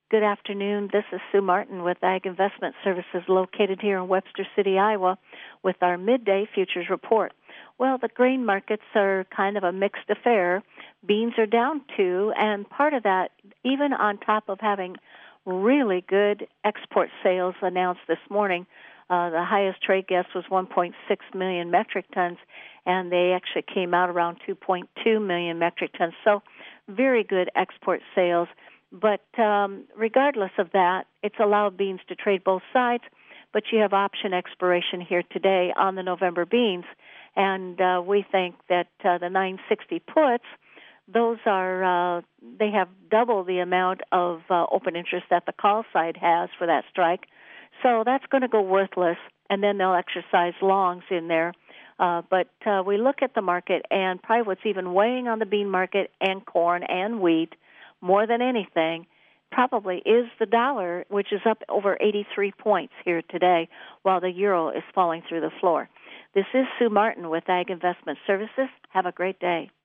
Good afternoon. This is Sue Martin with Ag Investment Services located here in Webster City, Iowa, with our midday futures report. Well, the grain markets are kind of a mixed affair. Beans are down too, and part of that, even on top of having really good export sales announced this morning, the highest trade guess was 1.6 million metric tons, and they actually came out around 2.2 million metric tons. So very good export sales. But regardless of that, it's allowed beans to trade both sides, but you have option expiration here today on the November beans, and we think that the 960 puts, those are, they have double the amount of open interest that the call side has for that strike, so that's going to go worthless, and then they'll exercise longs in there. But we look at the market, and probably what's even weighing on the bean market and corn and wheat more than anything probably is the dollar, which is up over 83 points here today, while the euro is falling through the floor. This is Sue Martin with Ag Investment Services. Have a great day.